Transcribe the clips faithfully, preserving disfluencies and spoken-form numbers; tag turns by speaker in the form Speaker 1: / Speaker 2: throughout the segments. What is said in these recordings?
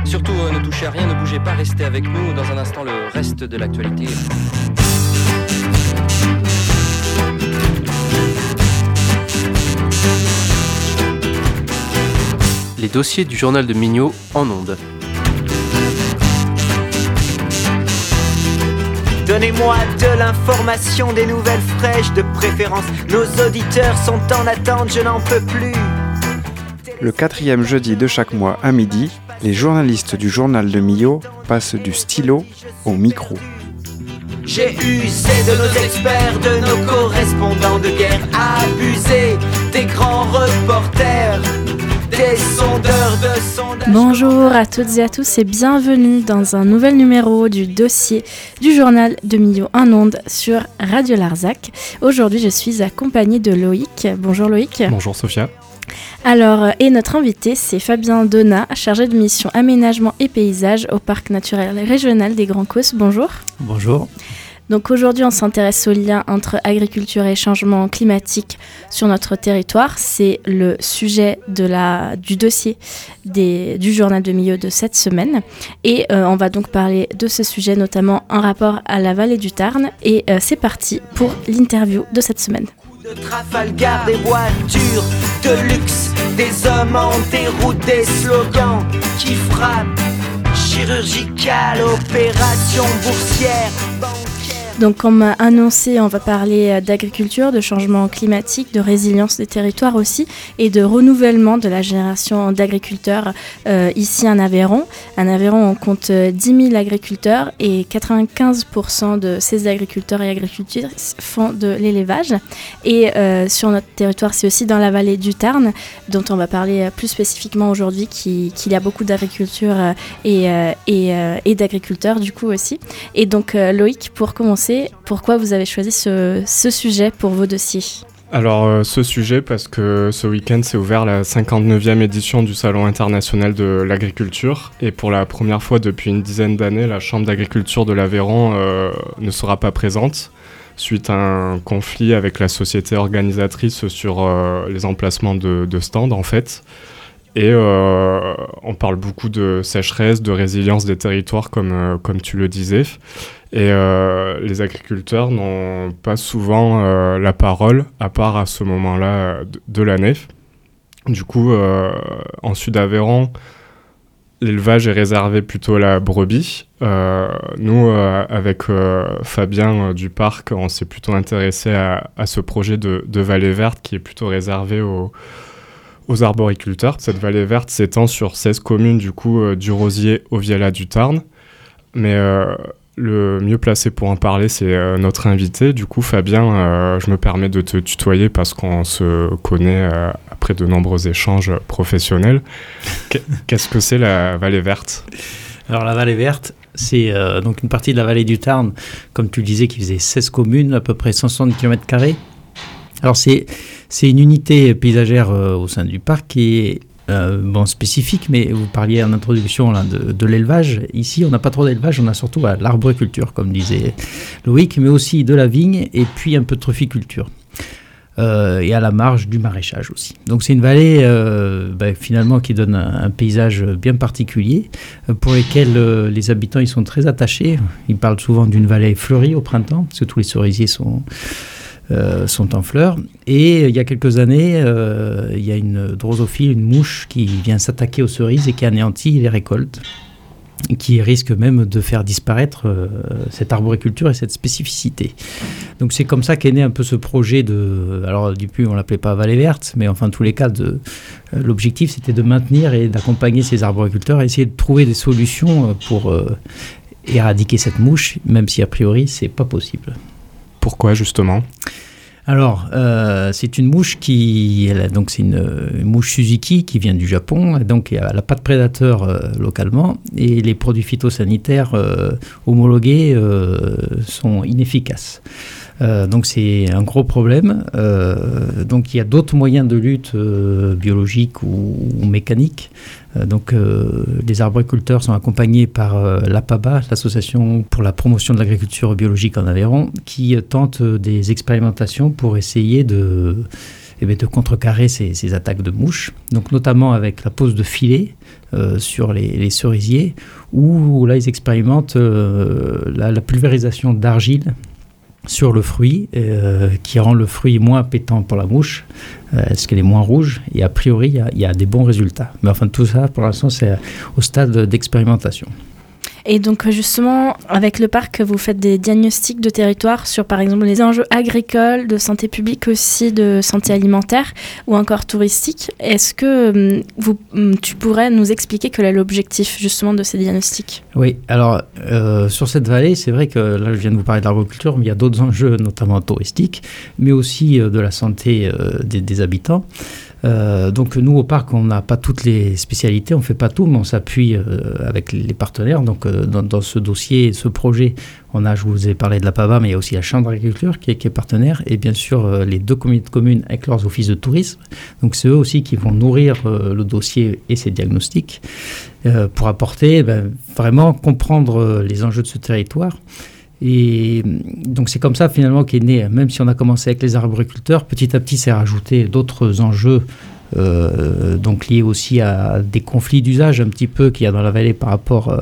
Speaker 1: Surtout, euh, ne touchez à rien, ne bougez pas, restez avec nous. Dans un instant, le reste de l'actualité.
Speaker 2: Les dossiers du journal de Mignot en ondes.
Speaker 3: Donnez-moi de l'information, des nouvelles fraîches de préférence. Nos auditeurs sont en attente, je n'en peux plus.
Speaker 4: Le quatrième jeudi de chaque mois à midi, les journalistes du journal de Millau passent du stylo au micro.
Speaker 3: J'ai usé de nos experts, de nos correspondants de guerre, abusé des grands reporters, des sondeurs de sondage.
Speaker 5: Bonjour à toutes et à tous et bienvenue dans un nouvel numéro du dossier du journal de Millau en ondes sur Radio Larzac. Aujourd'hui, je suis accompagnée de Loïc. Bonjour Loïc.
Speaker 6: Bonjour Sophia.
Speaker 5: Alors, et notre invité, c'est Fabien Donat, chargé de mission aménagement et paysage au Parc naturel régional des Grands Causses. Bonjour.
Speaker 6: Bonjour.
Speaker 5: Donc aujourd'hui, on s'intéresse au lien entre agriculture et changement climatique sur notre territoire. C'est le sujet de la, du dossier des, du journal de Millau de cette semaine. Et euh, on va donc parler de ce sujet, notamment en rapport à la vallée du Tarn. Et euh, c'est parti pour l'interview de cette semaine.
Speaker 3: De Trafalgar, des voitures de luxe, des hommes en déroute, des slogans qui frappent. Chirurgicale, opération boursière, bancaire.
Speaker 5: Donc comme annoncé, on va parler d'agriculture, de changement climatique, de résilience des territoires aussi et de renouvellement de la génération d'agriculteurs euh, ici en Aveyron. En Aveyron, on compte dix mille agriculteurs et quatre-vingt-quinze pour cent de ces agriculteurs et agricultrices font de l'élevage. Et euh, sur notre territoire, c'est aussi dans la vallée du Tarn, dont on va parler plus spécifiquement aujourd'hui, qui, qu'il y a beaucoup d'agriculture et, euh, et, euh, et d'agriculteurs du coup aussi. Et donc euh, Loïc, pour commencer, pourquoi vous avez choisi ce, ce sujet pour vos dossiers ?
Speaker 6: Alors euh, ce sujet parce que ce week-end s'est ouvert la cinquante-neuvième édition du Salon international de l'agriculture et pour la première fois depuis une dizaine d'années, la Chambre d'agriculture de l'Aveyron euh, ne sera pas présente suite à un conflit avec la société organisatrice sur euh, les emplacements de, de stands en fait. Et euh, on parle beaucoup de sécheresse, de résilience des territoires comme, euh, comme tu le disais. Et euh, les agriculteurs n'ont pas souvent euh, la parole, à part à ce moment-là de, de l'année. Du coup, euh, en Sud-Aveyron, l'élevage est réservé plutôt à la brebis. Euh, nous, euh, avec euh, Fabien euh, du parc, on s'est plutôt intéressé à, à ce projet de, de vallée verte qui est plutôt réservé aux, aux arboriculteurs. Cette vallée verte s'étend sur seize communes, du coup, euh, du Rosier au Viala du Tarn. Mais euh, le mieux placé pour en parler, c'est euh, notre invité. Du coup, Fabien, euh, je me permets de te tutoyer parce qu'on se connaît euh, après de nombreux échanges professionnels. Qu'est-ce que c'est la vallée verte ?
Speaker 7: Alors la vallée verte, c'est euh, donc une partie de la vallée du Tarn, comme tu le disais, qui faisait seize communes, à peu près cent soixante kilomètres carrés. Alors c'est, c'est une unité paysagère euh, au sein du parc qui est Euh, bon, spécifique, mais vous parliez en introduction là, de, de l'élevage. Ici, on n'a pas trop d'élevage, on a surtout à l'arboriculture, comme disait Loïc, mais aussi de la vigne et puis un peu de trufficulture. Euh, et à la marge du maraîchage aussi. Donc c'est une vallée euh, ben, finalement qui donne un, un paysage bien particulier euh, pour lequel euh, les habitants ils sont très attachés. Ils parlent souvent d'une vallée fleurie au printemps, parce que tous les cerisiers sont... Euh, sont en fleurs. Et il y a quelques années, euh, il y a une drosophile, une mouche qui vient s'attaquer aux cerises et qui anéantit les récoltes, et qui risque même de faire disparaître euh, cette arboriculture et cette spécificité. Donc c'est comme ça qu'est né un peu ce projet de... Alors depuis, on ne l'appelait pas vallée verte, mais enfin, en tous les cas, de, euh, l'objectif, c'était de maintenir et d'accompagner ces arboriculteurs et essayer de trouver des solutions pour euh, éradiquer cette mouche, même si a priori, ce n'est pas possible.
Speaker 6: Pourquoi justement ?
Speaker 7: Alors, euh, c'est une mouche qui, elle a, donc c'est une, une mouche Suzuki qui vient du Japon, donc elle n'a pas de prédateur euh, localement et les produits phytosanitaires euh, homologués euh, sont inefficaces. Euh, donc c'est un gros problème. Euh, donc il y a d'autres moyens de lutte euh, biologiques ou, ou mécaniques. Euh, donc euh, les arboriculteurs sont accompagnés par euh, l'A P A B A, l'Association pour la promotion de l'agriculture biologique en Aveyron, qui euh, tente des expérimentations pour essayer de eh bien, de contrecarrer ces, ces attaques de mouches. Donc notamment avec la pose de filets euh, sur les, les cerisiers, où là ils expérimentent euh, la, la pulvérisation d'argile sur le fruit, euh, qui rend le fruit moins appétant pour la mouche, euh, parce qu'elle est moins rouge, et a priori, il y, y a des bons résultats. Mais enfin, tout ça, pour l'instant, c'est au stade d'expérimentation.
Speaker 5: Et donc justement, avec le parc, vous faites des diagnostics de territoire sur par exemple les enjeux agricoles, de santé publique aussi, de santé alimentaire ou encore touristique. Est-ce que vous, tu pourrais nous expliquer quel est l'objectif justement de ces diagnostics ?
Speaker 7: Oui, alors euh, sur cette vallée, c'est vrai que là je viens de vous parler de l'arboriculture, mais il y a d'autres enjeux, notamment touristiques, mais aussi euh, de la santé euh, des, des habitants. Euh, donc nous au parc on n'a pas toutes les spécialités, on ne fait pas tout, mais on s'appuie euh, avec les partenaires. Donc euh, dans, dans ce dossier, ce projet, on a, je vous ai parlé de la P A V A, mais il y a aussi la Chambre d'agriculture qui est, qui est partenaire, et bien sûr euh, les deux communautés de communes avec leurs offices de tourisme. Donc c'est eux aussi qui vont nourrir euh, le dossier et ses diagnostics euh, pour apporter ben, vraiment comprendre euh, les enjeux de ce territoire. Et donc c'est comme ça finalement qu'est né, même si on a commencé avec les arboriculteurs, petit à petit s'est rajouté d'autres enjeux euh, donc liés aussi à des conflits d'usage un petit peu qu'il y a dans la vallée par rapport euh,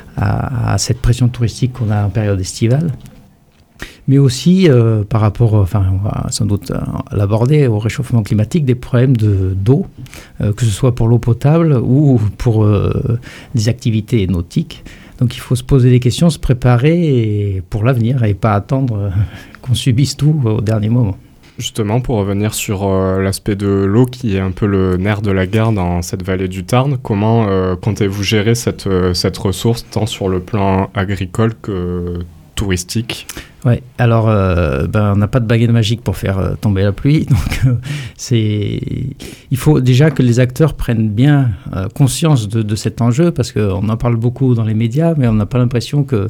Speaker 7: à, à cette pression touristique qu'on a en période estivale, mais aussi euh, par rapport, enfin on va sans doute euh, l'aborder, au réchauffement climatique, des problèmes de, d'eau, euh, que ce soit pour l'eau potable ou pour euh, des activités nautiques. Donc il faut se poser des questions, se préparer pour l'avenir et pas attendre qu'on subisse tout au dernier moment.
Speaker 6: Justement, pour revenir sur euh, l'aspect de l'eau qui est un peu le nerf de la guerre dans cette vallée du Tarn, comment euh, comptez-vous gérer cette, euh, cette ressource tant sur le plan agricole que touristique ?
Speaker 7: Oui, alors euh, ben, on n'a pas de baguette magique pour faire euh, tomber la pluie, donc euh, c'est... il faut déjà que les acteurs prennent bien euh, conscience de, de cet enjeu, parce qu'on en parle beaucoup dans les médias, mais on n'a pas l'impression que,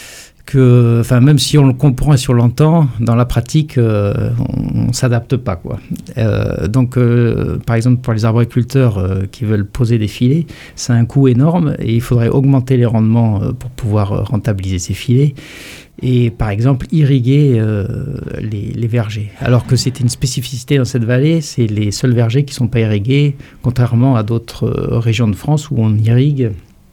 Speaker 7: que enfin, même si on le comprend et si on l'entend, dans la pratique, euh, on ne s'adapte pas, quoi. Euh, donc, euh, par exemple, pour les arboriculteurs euh, qui veulent poser des filets, c'est un coût énorme et il faudrait augmenter les rendements euh, pour pouvoir euh, rentabiliser ces filets. Et par exemple irriguer euh, les, les vergers. Alors que c'était une spécificité dans cette vallée, c'est les seuls vergers qui ne sont pas irrigués, contrairement à d'autres euh, régions de France où on irrigue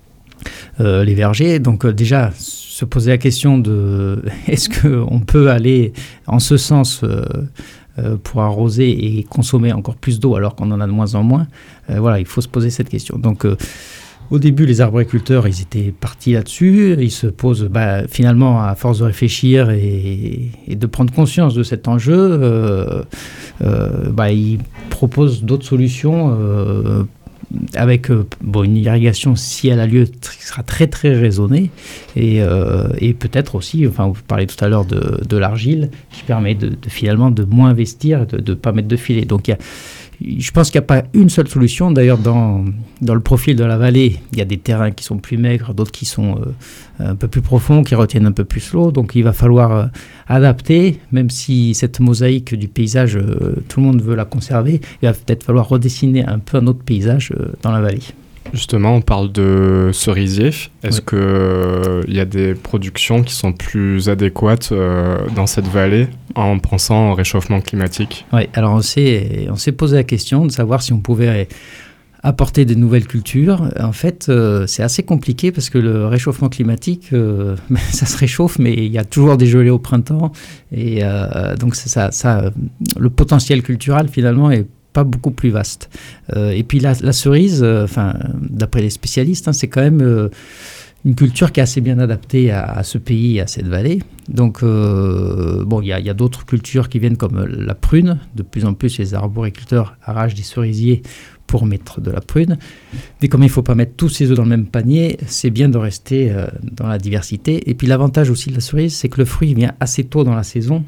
Speaker 7: euh, les vergers. Donc euh, déjà, se poser la question de est-ce qu'on peut aller en ce sens euh, euh, pour arroser et consommer encore plus d'eau alors qu'on en a de moins en moins. Euh, voilà, il faut se poser cette question. Donc euh, Au début, les arboriculteurs, ils étaient partis là-dessus. Ils se posent, bah, finalement, à force de réfléchir et, et de prendre conscience de cet enjeu, euh, euh, bah, ils proposent d'autres solutions euh, avec euh, bon, une irrigation, si elle a lieu, qui sera très, très raisonnée. Et, euh, et peut-être aussi, enfin, vous parlez tout à l'heure de, de l'argile, qui permet de, de, finalement de moins investir, de ne pas mettre de filet. Donc, il y a Je pense qu'il n'y a pas une seule solution. D'ailleurs, dans, dans le profil de la vallée, il y a des terrains qui sont plus maigres, d'autres qui sont euh, un peu plus profonds, qui retiennent un peu plus l'eau. Donc, il va falloir euh, adapter, même si cette mosaïque du paysage, euh, tout le monde veut la conserver, il va peut-être falloir redessiner un peu un autre paysage euh, dans la vallée.
Speaker 6: Justement, on parle de cerisier. Est-ce
Speaker 7: oui.
Speaker 6: qu'il euh, y a des productions qui sont plus adéquates euh, dans cette vallée en pensant au réchauffement climatique ?
Speaker 7: Oui, alors on s'est, on s'est posé la question de savoir si on pouvait apporter des nouvelles cultures. En fait, euh, c'est assez compliqué parce que le réchauffement climatique, euh, ça se réchauffe, mais il y a toujours des gelées au printemps. Et euh, donc, c'est ça, ça, le potentiel culturel, finalement, est pas beaucoup plus vaste. Euh, et puis la, la cerise, euh, enfin, d'après les spécialistes, hein, c'est quand même euh, une culture qui est assez bien adaptée à, à ce pays, à cette vallée. Donc, euh, bon, il y, y a d'autres cultures qui viennent comme la prune. De plus en plus, les arboriculteurs arrachent des cerisiers pour mettre de la prune. Mais comme il ne faut pas mettre tous ses œufs dans le même panier, c'est bien de rester euh, dans la diversité. Et puis l'avantage aussi de la cerise, c'est que le fruit vient assez tôt dans la saison.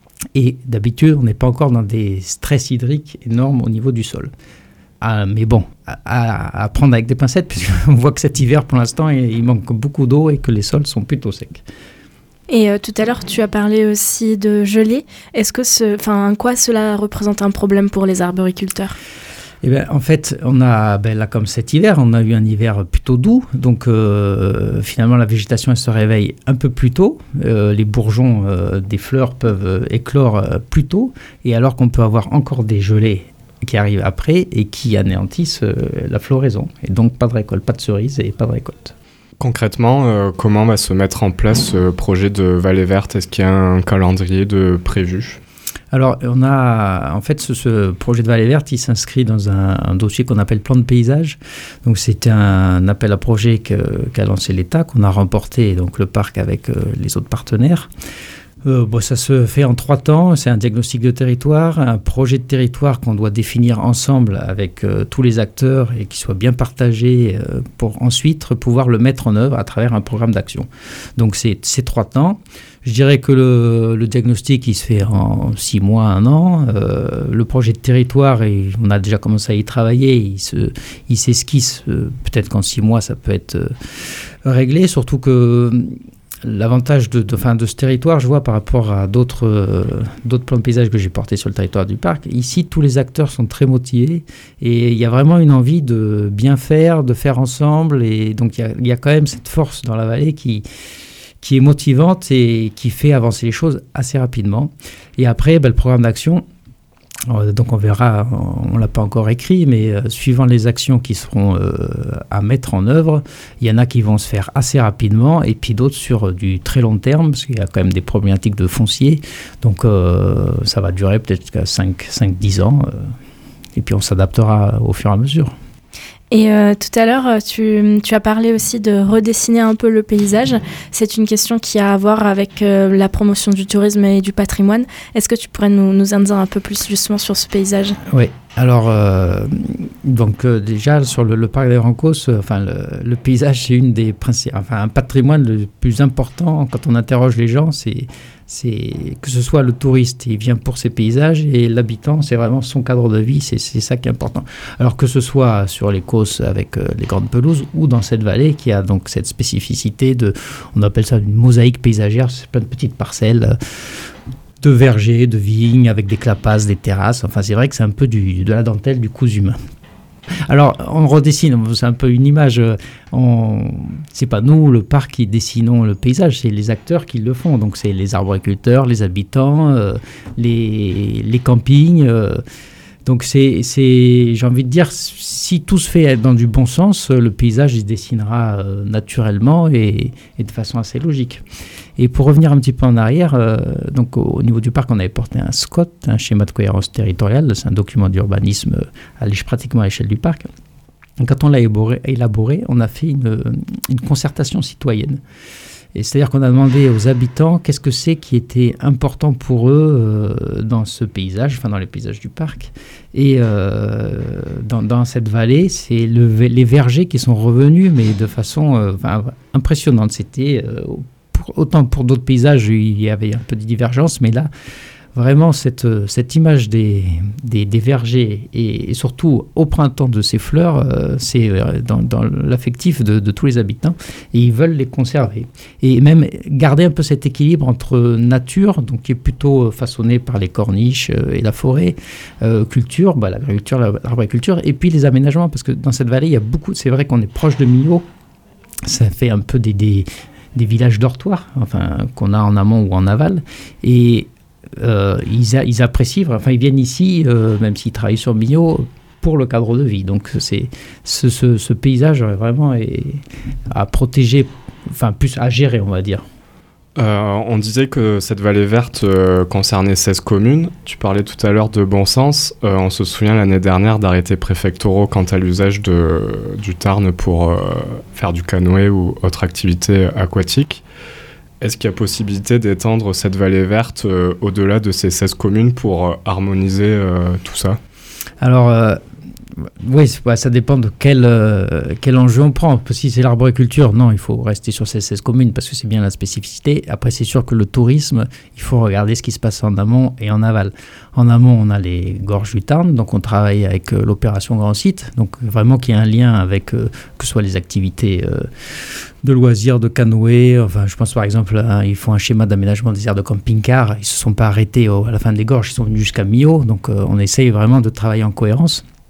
Speaker 7: Et d'habitude, on n'est pas encore dans des stress hydriques énormes au niveau du sol. Ah, mais bon, à, à, à prendre avec des pincettes, puisqu'on voit que cet hiver, pour l'instant, il, il manque beaucoup d'eau et que les sols sont plutôt secs.
Speaker 5: Et euh, tout à l'heure, tu as parlé aussi de gelée. Est-ce que, ce, enfin, en quoi cela représente un problème pour les arboriculteurs ?
Speaker 7: Eh ben, en fait, on a, ben, là, comme cet hiver, on a eu un hiver plutôt doux. Donc, euh, finalement, la végétation, elle se réveille un peu plus tôt. Euh, les bourgeons euh, des fleurs peuvent euh, éclore euh, plus tôt. Et alors qu'on peut avoir encore des gelées qui arrivent après et qui anéantissent euh, la floraison. Et donc, pas de récolte, pas de cerises et pas de récolte.
Speaker 6: Concrètement, euh, comment va se mettre en place ce projet de Vallée Verte ? Est-ce qu'il y a un calendrier de prévu ?
Speaker 7: Alors, on a, en fait, ce, ce projet de Vallée Verte, il s'inscrit dans un, un dossier qu'on appelle plan de paysage. Donc, c'est un appel à projet que, qu'a lancé l'État, qu'on a remporté, donc le parc avec euh, les autres partenaires. Euh, bon, ça se fait en trois temps. C'est un diagnostic de territoire, un projet de territoire qu'on doit définir ensemble avec euh, tous les acteurs et qui soit bien partagé euh, pour ensuite pouvoir le mettre en œuvre à travers un programme d'action. Donc, c'est ces trois temps. Je dirais que le, le diagnostic, il se fait en six mois, un an. Euh, le projet de territoire, et on a déjà commencé à y travailler, il, se, il s'esquisse. Euh, peut-être qu'en six mois, ça peut être euh, réglé. Surtout que l'avantage de, de, fin, de ce territoire, je vois par rapport à d'autres, euh, d'autres plans de paysage que j'ai portés sur le territoire du parc, ici, tous les acteurs sont très motivés et il y a vraiment une envie de bien faire, de faire ensemble. Et donc, il y a, il y a quand même cette force dans la vallée qui... qui est motivante et qui fait avancer les choses assez rapidement. Et après, ben, le programme d'action, euh, donc on verra, on ne l'a pas encore écrit, mais euh, suivant les actions qui seront euh, à mettre en œuvre, il y en a qui vont se faire assez rapidement et puis d'autres sur du très long terme, parce qu'il y a quand même des problématiques de foncier. Donc euh, ça va durer peut-être jusqu'à cinq à dix ans. Euh, et puis on s'adaptera au fur et à mesure.
Speaker 5: Et euh, tout à l'heure, tu, tu as parlé aussi de redessiner un peu le paysage. C'est une question qui a à voir avec euh, la promotion du tourisme et du patrimoine. Est-ce que tu pourrais nous, nous en dire un peu plus justement sur ce paysage ?
Speaker 7: Oui, alors euh, donc euh, déjà sur le, le parc des Rancos, euh, enfin le, le paysage c'est une des principes, enfin un patrimoine le plus important quand on interroge les gens, c'est c'est que ce soit le touriste, il vient pour ses paysages, et l'habitant, c'est vraiment son cadre de vie, c'est, c'est ça qui est important. Alors que ce soit sur les Causses avec euh, les grandes pelouses, ou dans cette vallée qui a donc cette spécificité de, on appelle ça une mosaïque paysagère, c'est plein de petites parcelles euh, de vergers, de vignes, avec des clapasses, des terrasses, enfin c'est vrai que c'est un peu du, de la dentelle, du cousu main. Alors, on redessine, c'est un peu une image, on, c'est pas nous, le parc, qui dessinons le paysage, c'est les acteurs qui le font. Donc, c'est les arboriculteurs, les habitants, euh, les, les campings. Euh, donc, c'est, c'est, j'ai envie de dire, si tout se fait dans du bon sens, le paysage, il se dessinera euh, naturellement et, et de façon assez logique. Et pour revenir un petit peu en arrière, euh, donc au, au niveau du parc, on avait porté un S C O T, un schéma de cohérence territoriale. C'est un document d'urbanisme à pratiquement à l'échelle du parc. Et quand on l'a élaboré, élaboré, on a fait une, une concertation citoyenne. Et c'est-à-dire qu'on a demandé aux habitants qu'est-ce que c'est qui était important pour eux euh, dans ce paysage, enfin dans les paysages du parc. Et euh, dans, dans cette vallée, c'est le, les vergers qui sont revenus, mais de façon euh, enfin, impressionnante. C'était... Euh, Autant pour d'autres paysages, il y avait un peu de divergence, mais là, vraiment, cette, cette image des, des, des vergers et, et surtout au printemps de ces fleurs, euh, c'est dans, dans l'affectif de, de tous les habitants et ils veulent les conserver. Et même garder un peu cet équilibre entre nature, donc qui est plutôt façonné par les corniches et la forêt, euh, culture, bah, l'agriculture, l'arboriculture, et puis les aménagements, parce que dans cette vallée, il y a beaucoup, c'est vrai qu'on est proche de Millau, ça fait un peu des... des des villages dortoirs, enfin, qu'on a en amont ou en aval, et euh, ils, a, ils apprécient, enfin ils viennent ici, euh, même s'ils travaillent sur Millau, pour le cadre de vie. Donc c'est, ce, ce, ce paysage vraiment est à protéger, enfin plus à gérer, on va dire.
Speaker 6: Euh, on disait que cette vallée verte euh, concernait seize communes. Tu parlais tout à l'heure de bon sens. Euh, on se souvient l'année dernière d'arrêtés préfectoraux quant à l'usage de, du Tarn pour euh, faire du canoë ou autre activité aquatique. Est-ce qu'il y a possibilité d'étendre cette vallée verte euh, au-delà de ces seize communes pour euh, harmoniser euh, tout ça ?
Speaker 7: Alors, euh, oui, bah, ça dépend de quel, euh, quel enjeu on prend. Si c'est l'arboriculture, non, il faut rester sur ces seize communes parce que c'est bien la spécificité. Après, c'est sûr que le tourisme, il faut regarder ce qui se passe en amont et en aval. En amont, on a les gorges du Tarn, donc on travaille avec euh, l'opération Grand Site, donc vraiment qu'il y ait un lien avec euh, que ce soit les activités euh, de loisirs, de canoë. Enfin, je pense par exemple, hein, ils font un schéma d'aménagement des aires de camping-car. Ils ne se sont pas arrêtés au, à la fin des gorges, ils sont venus jusqu'à Millau, donc euh, on essaye vraiment de travailler en cohérence.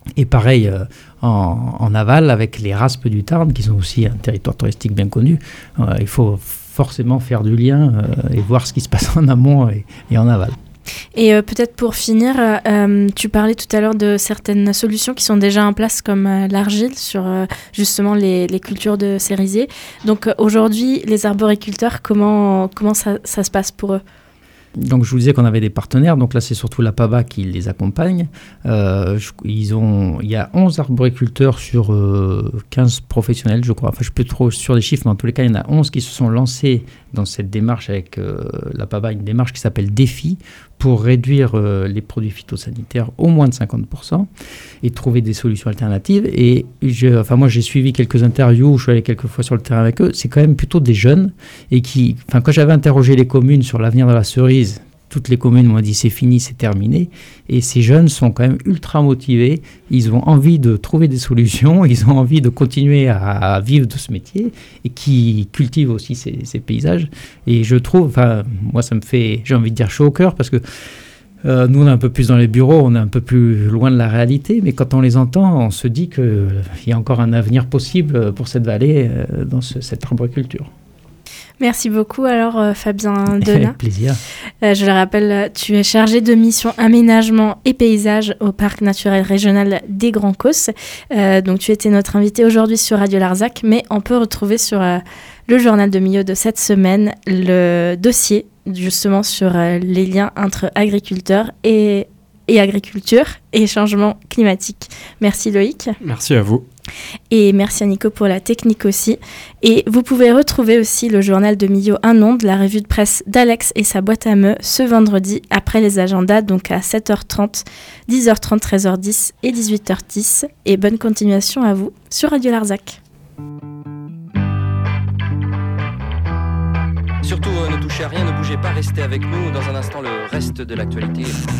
Speaker 7: Et pareil euh, en, en aval avec les Raspes du Tarn, qui sont aussi un territoire touristique bien connu. Euh, il faut forcément faire du lien euh, et voir ce qui se passe en amont et, et en aval.
Speaker 5: Et euh, peut-être pour finir, euh, tu parlais tout à l'heure de certaines solutions qui sont déjà en place comme euh, l'argile sur euh, justement les, les cultures de cerisier. Donc euh, aujourd'hui, les arboriculteurs, comment, comment ça, ça se passe pour eux ?
Speaker 7: Donc je vous disais qu'on avait des partenaires, donc là c'est surtout la P A B A qui les accompagne. Euh, je, ils ont, il y a onze arboriculteurs sur euh, quinze professionnels, je crois. Enfin, je suis plus trop sur les chiffres, mais en tous les cas, il y en a onze qui se sont lancés dans cette démarche avec euh, la P A B A, une démarche qui s'appelle Défi, pour réduire euh, les produits phytosanitaires au moins de cinquante pour cent et trouver des solutions alternatives. Et je, enfin, moi, j'ai suivi quelques interviews, je suis allé quelques fois sur le terrain avec eux. C'est quand même plutôt des jeunes et qui, enfin, quand j'avais interrogé les communes sur l'avenir de la cerise, toutes les communes m'ont dit c'est fini, c'est terminé. Et ces jeunes sont quand même ultra motivés. Ils ont envie de trouver des solutions. Ils ont envie de continuer à, à vivre de ce métier et qui cultivent aussi ces, ces paysages. Et je trouve, enfin, moi, ça me fait, j'ai envie de dire chaud au cœur parce que euh, nous, on est un peu plus dans les bureaux, on est un peu plus loin de la réalité. Mais quand on les entend, on se dit qu'il euh, y a encore un avenir possible pour cette vallée euh, dans ce, cette arboriculture.
Speaker 5: Merci beaucoup alors euh, Fabien Denat.
Speaker 7: Avec plaisir.
Speaker 5: Euh, je le rappelle, tu es chargé de mission aménagement et paysage au Parc naturel régional des Grands Causses. Euh, donc tu étais notre invité aujourd'hui sur Radio Larzac, mais on peut retrouver sur euh, le journal de Millau de cette semaine le dossier justement sur euh, les liens entre agriculteurs et, et agriculture et changement climatique. Merci Loïc.
Speaker 6: Merci à vous.
Speaker 5: Et merci à Nico pour la technique aussi. Et vous pouvez retrouver aussi le journal de Millau Un Onde, la revue de presse d'Alex et sa boîte à meux ce vendredi après les agendas, donc à sept heures trente, dix heures trente, treize heures dix et dix-huit heures dix. Et bonne continuation à vous sur Radio Larzac.
Speaker 1: Surtout, euh, ne touchez à rien, ne bougez pas, restez avec nous. Dans un instant, le reste de l'actualité.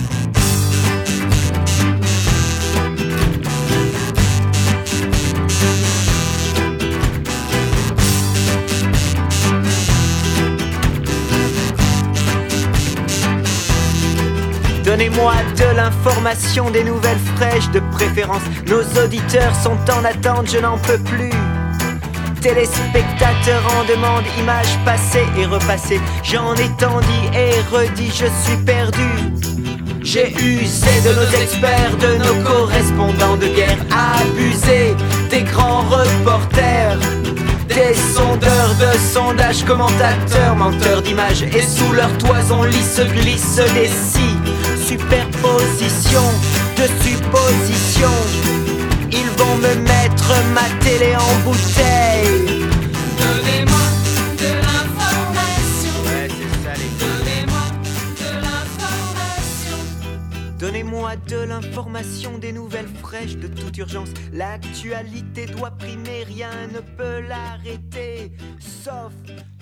Speaker 3: Donnez-moi de l'information, des nouvelles fraîches de préférence. Nos auditeurs sont en attente, je n'en peux plus. Téléspectateurs en demande, images passées et repassées. J'en ai tant dit et redit, je suis perdu. J'ai usé de nos experts, de nos correspondants de guerre, abusé des grands reporters, des sondeurs de sondages, commentateurs, menteurs d'images. Et sous leur toison lisse glissent les scies, superposition de suppositions. Ils vont me mettre ma télé en bouteille.
Speaker 8: Donnez-moi de l'information.
Speaker 3: Ouais, c'est ça les gars.
Speaker 8: Donnez-moi de l'information.
Speaker 3: Donnez-moi de l'information, des nouvelles fraîches de toute urgence. L'actualité doit primer, rien ne peut l'arrêter, sauf